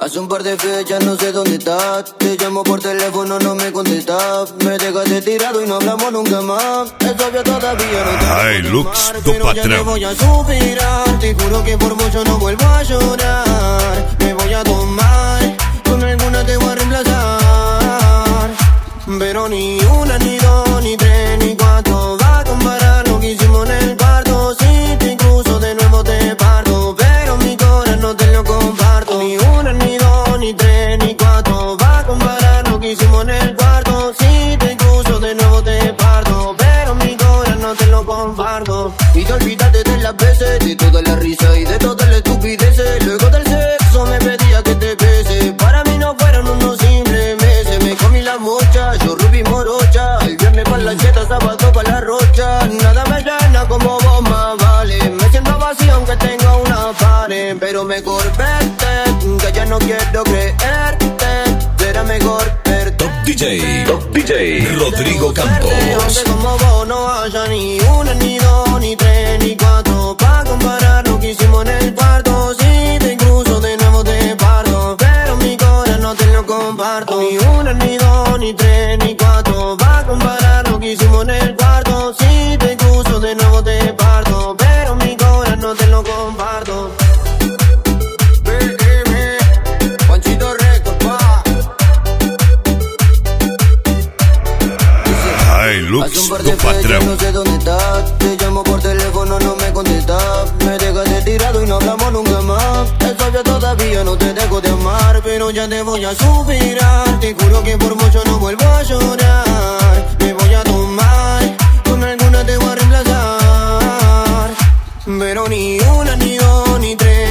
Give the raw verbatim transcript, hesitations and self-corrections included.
Hace un par de fechas no sé dónde estás. Te llamo por teléfono, no me contestas. Me dejaste tirado y no hablamos nunca más. Es obvio todavía no te Ay, Lux, tu pero ya te patrón. voy a suspirar. Te juro que por mucho no vuelvo a llorar. Me voy a tomar, con alguna te voy a reemplazar. Pero ni una, ni dos, ni tres, ni cuatro va a comparar lo que hicimos en el cuarto. Si te incluso de nuevo te parto, pero mi corazón no te lo comparto. Ni una, ni dos, ni tres, ni cuatro va a comparar lo que hicimos en el cuarto. Si te incluso de nuevo te parto, pero mi corazón no te lo comparto. Y te olvidaste de las veces, de toda la risa y de todas las estupideces. Luego del sexo me pedía que te bese. Para mí no fueron unos simples meses. Me comí la mocha, yo rubí morocha. El viernes pa' la cheta, sábado pa' la rocha. Nada me llena como vos más vale. Me siento vacío aunque tengo una pared. Pero mejor verte, que ya no quiero creerte. Será mejor verte. Top D J, Top D J, Rodrigo Campos. Aunque como vos no haya ni una, ni dos, ni tres, ni cuatro pa' comparar lo que hicimos en el cuarto. Si te incluso de nuevo te parto, pero mi corazón no te lo comparto. Ni una, ni dos, ni tres, ni cuatro pa' comparar lo que hicimos en el cuarto. Si te incluso de nuevo te parto, pero mi corazón no te lo comparto. Juanchito Records, pa. Ay, Hace un Lux, par tu de fechas patrón. no sé dónde estás. Te llamo por teléfono, no me contestas. Me dejaste tirado y no hablamos nunca más. Es obvio todavía no te dejo de amar, pero ya te voy a suspirar. Te juro que por mucho no vuelvo a llorar. Me voy a tomar, con alguna te voy a reemplazar. Pero ni una, ni dos, ni tres,